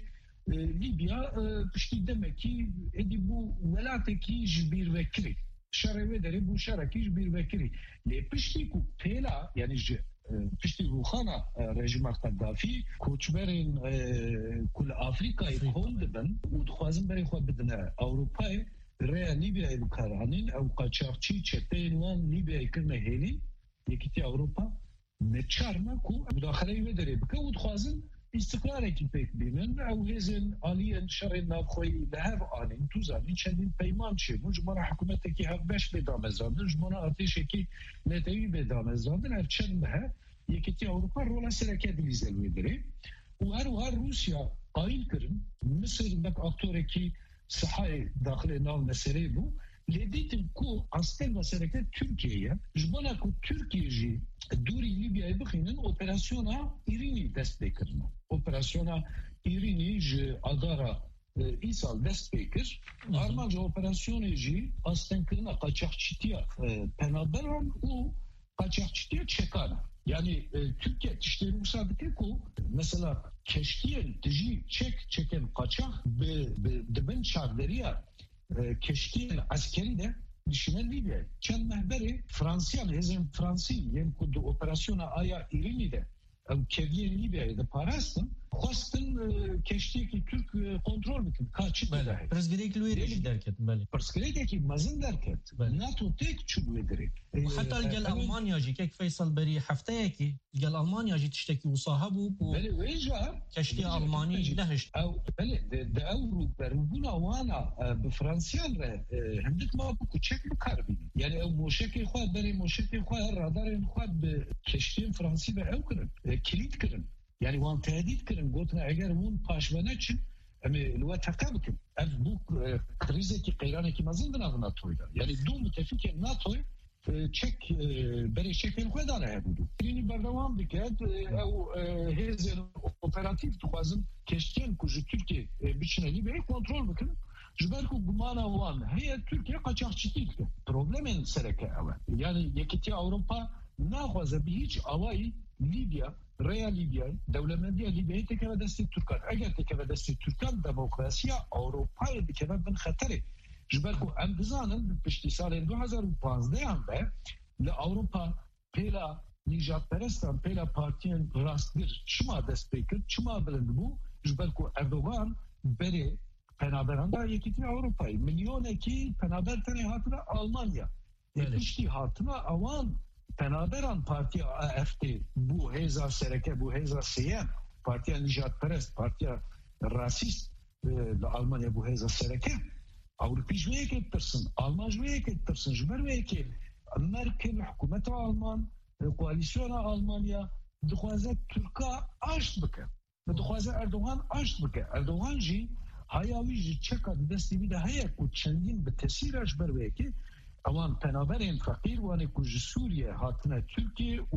Libya pişti demek ki edi bu velateki jbir vekili. Şareve bu şaraki jbir vekili. Le pişti ku pela yani pişti ruhana rejima Kaddafi koçberin kul Afrika'yı kondu ben u dixwazim berê xwe bidine Avrupa'yı Reya Libya'yı bikaranın ev kaçakçı çeteyin wan Libya'yı kirne hêlî yekîtî Avrupa neçarna ku müdahaleyi vedere bike u dixwazin istiklalekî pêk bînin ew hêzên aliyên şerên navxweyî li hev anîn tu zanî çendîn peyman çêbûn ji bona hikûmetekî hevbeş bêdamezrandin ji bona artêşekî netewî bêdamezrandin her çend bihe yekîtî Avrupa rola serekedî zel vedere û her wiha Rusya qayîl kirin Misir bek aktorekî sahayı daxilê nav meseleyê bû lê dîtin ku astel meseleke Türkiye'ye ji bona ku Türkiye jî dûrî Libya'yı bixînin operasyona İrinî dest pê kirin. Operasyona İrinî ji adara îsal dest pê kir. Armanca operasyonê jî astenkirina qaçaxçîtiya penaberan û qaçaxçîtiya çekana. Yani Türkiye tişteri müsaade ku mesela keştiyen tiji çeken kaçak dibin çarderiya keştiyen askeri de düşünen Libya. Çen mehberi Fransiyan hezin Fransi yem kudu operasyona aya irini de keviyen Libya'yı da parastın xwastin keştiyekî Türk kontrol bikin kaçı dahi. Pirsgirêk li wê re jî derket belê. Pirsgirêkekî mezin derket. NATO tek çû wê derê. Heta gel Almanya jî kek Feysal berî hefteyekî gel Almanya jî tiştekî wisa hebû ku belê wê jî keştiya Almanî nehişt. Belê de ew berûbûna wana bi Fransiyan re hindik ma ku çek bikarbînin. Yani ew moşekê xwe berê moşekê xwe her radarên xwe bi keştiyên Fransî ve ew kirin. Kilit kirin. Yani wan tehdit kirin gotina eğer wûn paşvene çin اما الوقت تفكر بو كريزة كي قيرانة كي مازن بنا ناتو يعني دو متفق ناتو تشيك بري شكل خدانه هبودو يعني بردوام بكات او هذا اوبراتيف توازن كشتين كوج تركيا بيشنالي بي كنترول بكن جبالكو بمانا وان هي تركيا قاچاقچيك بروبلمن سركه اول يعني يكتي اوروبا ناخذ بهيج اواي ليبيا ريال ليبيا دولمنديه ليبيا تكره دست تركان اگر تكره دست تركان ديمقراطيا اوروبا بكره من خطره جبالكو ام بزانن بشتي سال 2015 ام به لاوروبا بلا نيجات پرستان بلا پارتيان راستگir شما دست بکر شما بلند بو جبالكو اردوغان بری پنابراندا یکیتی اروپایی میلیون کی پنابرتنی هاتنا آلمانیا یکیشتی هاتنا اوان پنابران پارتی AfD bu heza sereke bu heza siyem partiya nijat perest partiya rasist Almanya bu heza sereke Avrupa jüye kettirsin Alman jüye kettirsin jüye ki Merkel hükümeti Alman koalisyona Almanya dixwaze Türkiye aşt bike dixwaze Erdoğan aşt bike Erdoğan jî hayavi jî çeka destî bide heye ku çendîn bi tesîr ji ber vê yekê اوان پنابرین فقیر وانه که سوریه هاتنه ترکیه و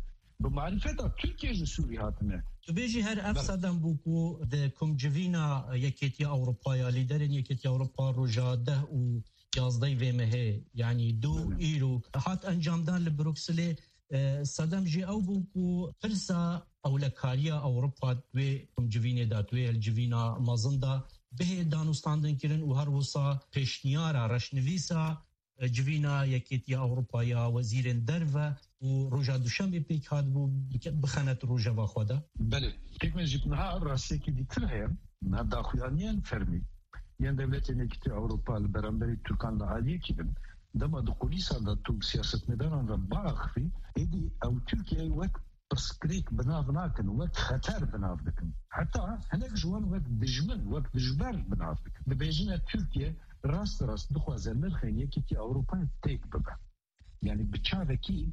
به معرفت ترکیه سوریه هاتنه تو بیجی هر افسادن بوکو ده کم جوینا یکیتی اوروپایا لیدرین یکیتی اوروپا روژا 10 و 11 ویمه یعنی 2 ایرو هات انجامدان لبروکسلی صدام جی او بوکو پرسا اولکاریا اوروپا دوی کم جوینه دا دوی الجوینا مازندا به دانوستاندن کرن و هر وصا پیشنیارا رشنویسا جوینا یکیتی اوروپایا وزیرن درو و روژا دوشنبه پیک هاد بو بخانت روژا با خدا بله تکمه جبنها راسته که دیتر هیم نه داخلانیان فرمی یعنی دولت یکیتی اوروپا برانبری ترکان لعالیه که بن دما دقولیسا دا تو سیاست مداران را باخفی ایدی او ترکیه وقت برسكريك بناف ناكن وقت خطر بناف دكن حتى هناك جوان وقت دجمن وقت دجبر بناف دكن ببيجينا تركيا راست دخوازه نرخين يكي أوروبا تيك ببا يعني بچاوكي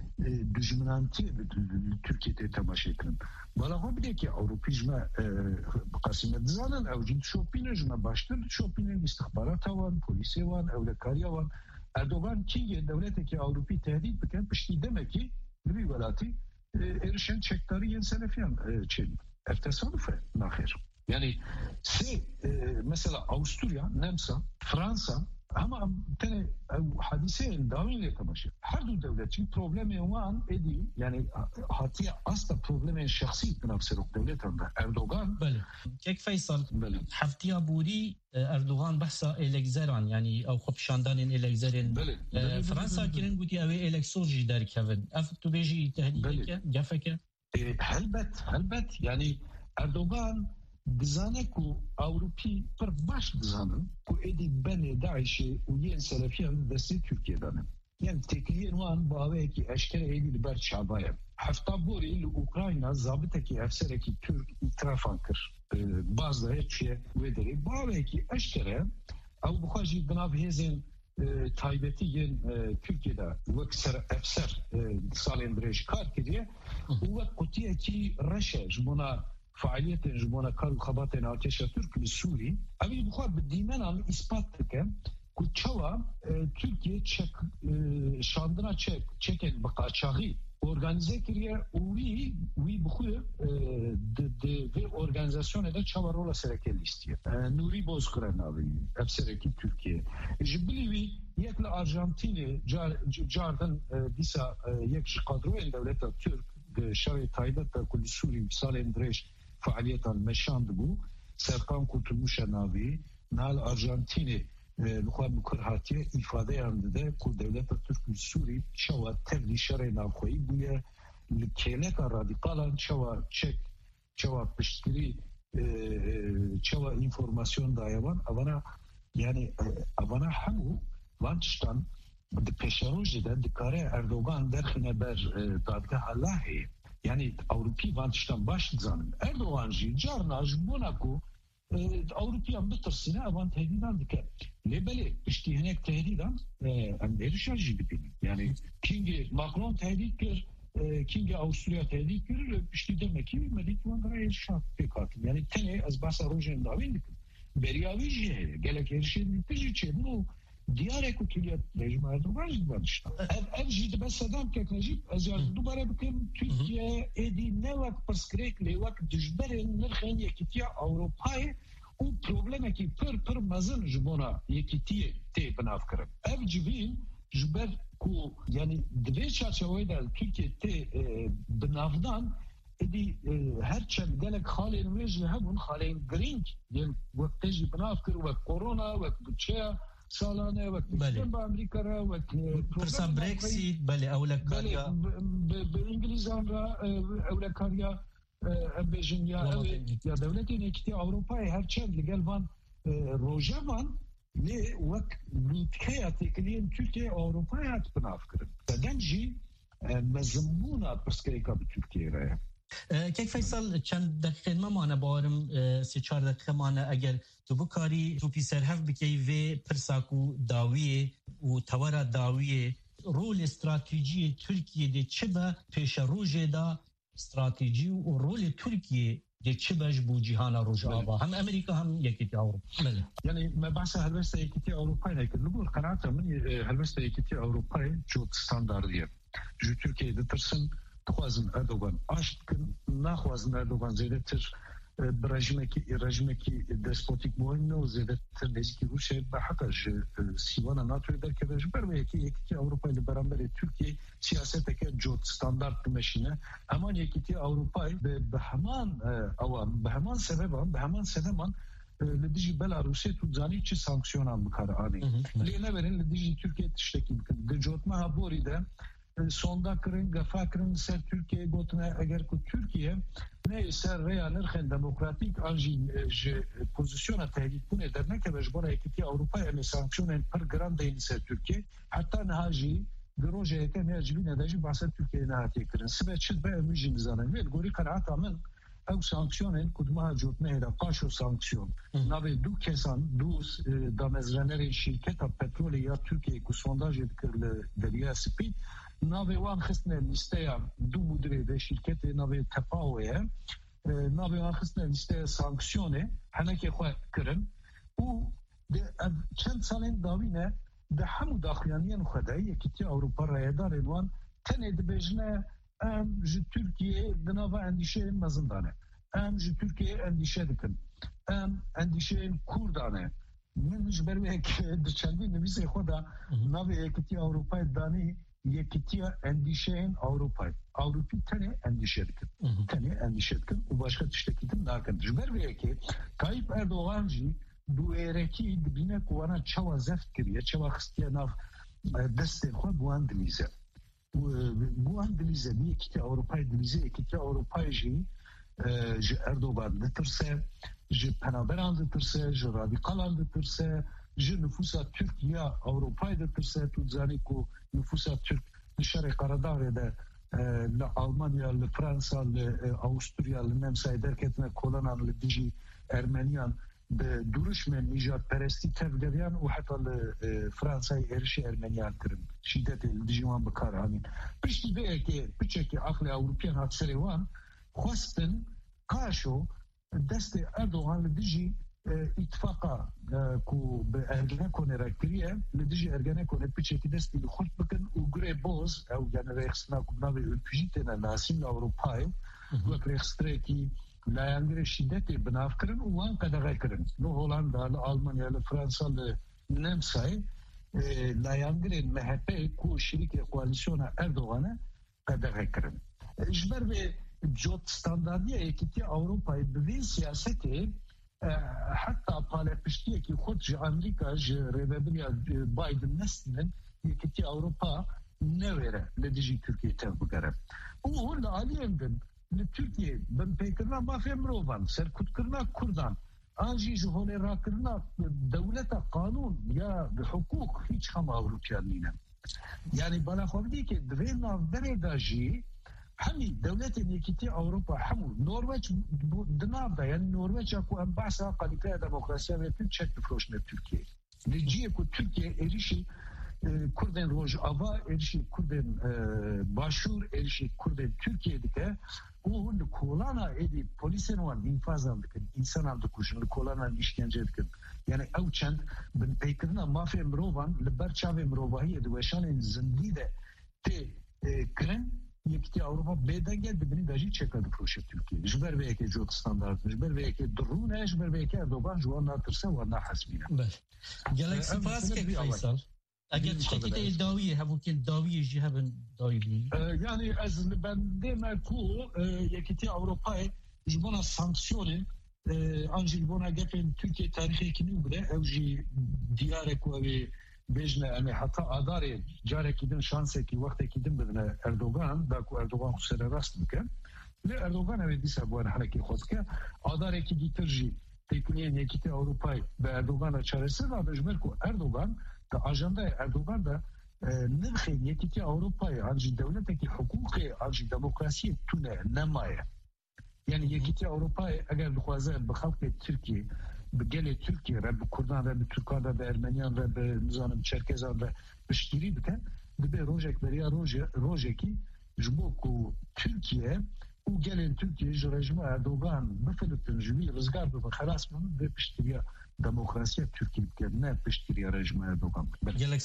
دجمنانتي تركيا تماشي كن ولا هو بديكي أوروبي جمع بقاسمة دزانن أو جين شوبين جمع باشتر شوبين استخبارات وان بوليسي وان أولكاريا وان أردوغان كي دولتك أوروبي تهديد بكن بشتي دمكي نبي ولاتي erişen çektariyen selefiyan çeldi. Eftesadıfe nahir. Yani mesela Avusturya, Nemsa, Fransa ama tane hadisenin davayla tamaşır. Her du devletin problemi olan edi yani hatiye asla problemin şahsi bnafserok devlet anda Erdoğan. Bale. Kek Faysal. Bale. Haftiya buri Erdoğan bahsa elekzeran yani o xopşandanın elekzerin. Bale. Fransa kirin guti ave eleksolji der kevin. Af tu beji tehdike gafeke. Elbet yani Erdoğan dizane ku Avrupi per baş dizanın ku edi beni Daiş'i uyen Selefiyan desti Türkiye'den. Yani tekliyen olan bağveki eşkere eylül ber çabaya. Hafta bori Ukrayna zabiteki efsereki Türk itirafan kır. Bazıları etçiye vederi. Bağveki eşkere av bu kaji bınav hezen taybeti yen Türkiye'de vek efser salin direş kar kediye vek kutiye ki reşe jmona فعاليات جمونا كارو خباتنا عتيشة ترك للسوري أمي بخار بالديمان عم إثبات تكم كتشوا تركيا تشك شاندنا تشكن بقاچاغي organize kiriye uvi bxu de organizasyon da çava rola serekel istiyor. Nuri Bozkıran abi efsereki Türkiye. Jibli yekle Arjantin'i jardan disa yek kadroyen devleta Türk şavi taydat da kulli Suri salen dreş faaliyet al-meşand bu. Serkan Kurtulmuş Navi nal Arjantin'i لخواب بکرهاتی ifade yandı da ku devlet Türk Suri çava tevli şerey navkoyi buya keleka radikalan çava pişkiri çava informasyon dayavan avana yani avana hamu vançtan de peşarojda dikare Erdoğan derhine ber dadgah Allah'ı yani Avrupi vançtan başlayan Erdoğan'cı carnaj Monaco Avrupa'nın bir tersine avan tehdidan dike. Lebeli iştihenek tehdidan erişajı gibi. Yani King Macron tehdit kır كينج أستراليا تهديد كرر بشتي دمكي مديت وانغرا إرشاد بكاتم يعني تاني از باسا روجين داوين برياوي جه قالك إرشاد تجي تشينو ديارك وكليات لجماعة دوبارش بانشتا أجي بس صدام كيف نجيب أزياد دوباره بكم تركيا إدي نوك برسكريك لوك دجبرين نرخين يكتيا أوروباي و probleme ki per mazın jibona yekitiye te binav kirin. Ev civîn jiber ku yani divê çarçeveyê de Türkiye te binavdan edi her çem gelek xalên wê ji hebûn xalên girîng yên wek te jî binav kir wek korona wek bütçeya salane wek sistem Amerika ra wek pirsa Brexit bele ewlekarya bi İngilizan ra ewlekarya بجن یا دولت نکتی اروپای هر چند لگل وان روجوان لی وقت لوتکه تکلیم ترکیه اروپای هات بناف کرد دادن جی مزمونا پرسکریکا به ترکیه راه کیک فیصل چند دقیقه ما مانه بارم 3-4 دقیقه مانه اگر تو بکاری تو پی سرهف بکی و پرساکو داویه و توارا داویه رول استراتیجی ترکیه ده چه با پیش روژه دا استراتیجی و رول ترکیه ده چه باش بو جهان روجاوا هم امریکا هم یکیتی اوروپا یعنی ما بحث هلوسته یکیتی اوروپای نکرد لگور قناعت من هلوسته یکیتی اوروپای جوت ستانداردیه جو ترکیه ده ترسن خوازن اردوغان آشت کن نخوازن اردوغان زیده تر رژیمکی دسپوتیک مهم و زیده تر نزدیکی روسیه به حتی سیوانا ناتوی در که بر و یکی اروپای لبرانبر ترکیه سیاست که جوت ستاندارد مشینه همان یکی اروپای به همان سببان لدیجی بلاروسیه تو زانی چه سانکسیونان بکاره آنی لینه برین لدیجی ترکیه تشتکی بکن ده جوتما ها بوری ده sonda kırın, gafa kırın, ser Türkiye gotuna eğer ki Türkiye ne ser reya nırxen demokratik anji pozisyona tehdit bunu edernek ve jbora ekiti Avrupa'ya me sanksiyonen per grande ser Türkiye hatta nahaji groje ete ne acibin edaji bahset Türkiye'ye nahati kırın. Sibeçit be emijin zanen ve gori kanaat amen ev sanksiyonen kudmaha jotne hera paşo sanksiyon. Nave du kesan du damezrenerin şirketa petroli ya Türkiye ku sondaj edikirle deriya spi ناوی وان خستن لیسته دو مدیره ده شرکت ناوی تفاویه ناوی وان خستن لیسته سانکسیونه هنکه خواه کرن و چند سالین داوینه ده همو داخلیانیان خوده یکیتی اوروپا رایدارین وان تنه ده بجنه ام جی ترکیه دناوا اندیشه مزندانه ام جی ترکیه اندیشه دکن ام اندیشه کردانه من جبروی که ده چندی نویسه خوده ناوی یکیتی اوروپا دانی yekitiya endişeyin Avrupa'yı tane endişe etkin. O başka tiştekitin nakın. Jber ve ki Tayyip Erdoğan'cı bu ereki dibine kuvana çava zeft kiriye, çava xıstiye nav destek koy bu andilize. Bu andilize bir yekitiya Avrupa'yı dilize, yekitiya Avrupa'yı Erdoğan dıtırse, penaberan dıtırse, radikalan dıtırse, nüfusa Türkiye Avrupa'yı dıtırse, tutzani ku nüfusa Türk dışarı Karadağ'da le Almanya, le Fransa, le Avusturya, le Nemsa'yı derk etme kolanan le diji Ermeniyan de duruşmen nicat peresti tevgeriyan u hatta le Fransa'yı erişi Ermeniyan kırın. Şiddeti dijiman bakar amin. Pişti be ki piçeki akli Avrupiyan hatseri van khwastin kaşo deste Erdoğan le diji اتفاقا کو به ارگنکون رکریه لدیجی ارگنکون پیچکی دستی خود بکن و گره بوز او یعنی ریخستنا کبناوی الپیجیتنا ناسیم لاوروپای وک ریخستره کی لایانگره شیدتی بناف کرن و وان قدغه کرن لو هولندا لالمانیا لفرانسا لنمسای لایانگره MHP کو شریک koalisyona Erdoğan'a قدغه کرن اجبر به جوت ستانداردیه یکیتی Avrupa'yı bir siyaseti hatta palepiştiye ki xudca Amerika revebiliya Biden neslinin yekiti Avrupa ne vere ledici Türkiye tevbugare. Bu orada aliyemden Türkiye ben peykirna mafemrovan serkutkirna Kurdan anji jihole rakirna devleta kanun ya hukuk hiç ham Avrupiyanine. Yani bana xwedî ki divê navberê da jî همین دولت نیکیتی اروپا همون نروژ دناب دا یعنی نروژ کو ام بحثا قالیته دموکراسی و چک بفروشنه ترکیه نجیه کو ترکیه اریشی Kurdên Rojava erişi Kurdên Başur erişi Kurdên Türkiye'deki o li kolana edi polisin wan infaz dikin insan aldikuşun li kolana işkence dikin yani ev çend bin peykirina mafya mirovan li ber çavê mirovahiye di weşanên zindî de tê kirin yekî Avrupa bêdenge dibinî de jî çeka difiroşe Türkiye ji ber vê yekê cot standard ji ber vê yekê dirûne ji ber vê yekê Erdogan ji wan natirse wan nahesbîne gelek spas kek Faysal اگر تشتكي الداوية هبوكين داوية جهة داوية يعني از ben deme ku yekiti Avrupa'yı jibona sanksiyonu anji jibona gepen Türkiye tarihi kini bile evji diyare ku ve bejne yani hatta adare carekidin şanse ki vaktekidin bedne Erdogan da ku Erdogan kusere rast bike ve Erdogan evet disa bu hareket xodke adare ki ditirji tekniğe yekiti Avrupa'yı ve Erdogan'a çaresi var bejmer ku Erdogan ajanda Erdogan da nirxi yekiti Avrupa'yı anji devleteki hukuki anji demokrasiye tune nemaye. Yani yekiti Avrupa'yı eğer dixwaze bi xalqê Türkiye bi gelê Türkiye re bi Kurdan re bi Türkan re bi Ermeniyan re bi nizanim Çerkezan re piştîrî bike dibe rojek beriya rojekî ji bo ku Türkiye û gelên Türkiye ji rejima Erdogan bifilitin ji wî rizgar bibin xelas bibin vê piştîriya demokrasiya Türkiye ne piştiriya rejima Erdogan. Gelek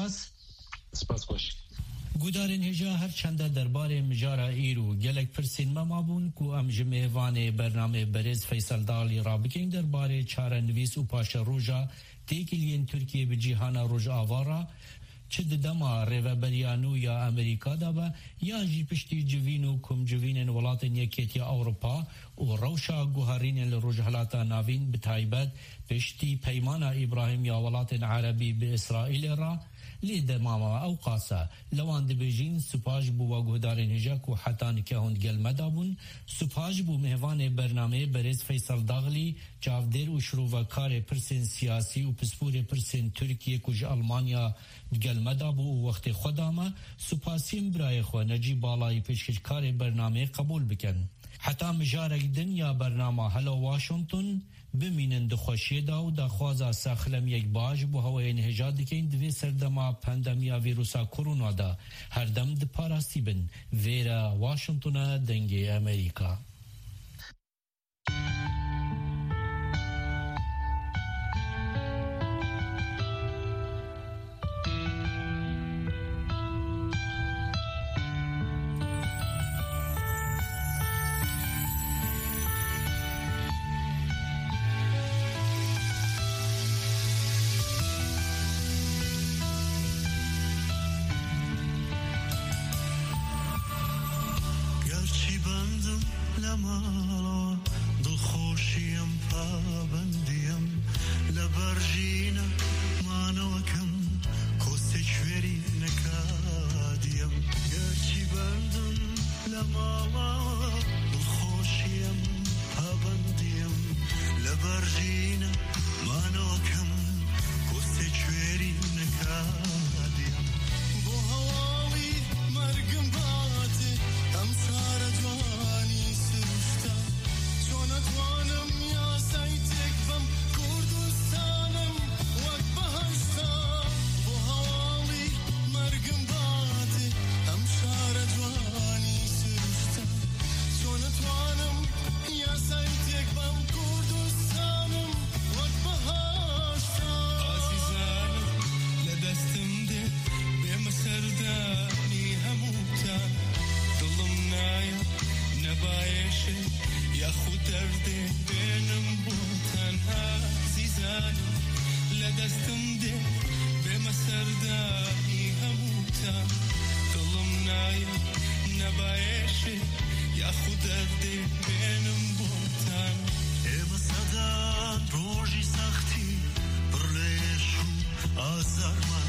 spas baş. Gudarên hêja her çanda derbarê mijara îro gelek pirsên me mabûn ku em ji mêvanê bernamê Berêz Feysal Dalî rabikin derbarê çarenivîs û paşeroja têkiliyên Türkiye bi cîhana Rojavara çi di dema rêveberiya nû ya Amerîka da be yan jî piştî civîn û komcivînên welatên Yekêtiya Ewropa û rewşa guherînên li Rojhilata Navîn bi taybet piştî peymana İbrahim ya welatên Erebî bi İsraîlê ra lê demama ew qasa lewan dibêjin supaj bû guhdarên hêja ku heta nikehûn gelmeda bûn supaj bû mêvanê bernameyê Berêz Feysal Daglî çavdêr û şrovekarê pirsên siyasî û pisporê pirsên Tirkiye ku ji Almanya gelmeda bû û wextê xwe dama supasiyên birayê xwe Necîb Balayî pêşkêşkarê bernameyê qebûl bikin. Heta mijarek din ya bernama Hello Washington bimînin dixweşiyê da û daxwaza saxlemiyek baş bu hewayên hêja dikin divê serdema pandemiya vîrusa korona da her dem diparastî bin vêra Washingtona dengê Amerîka. Azar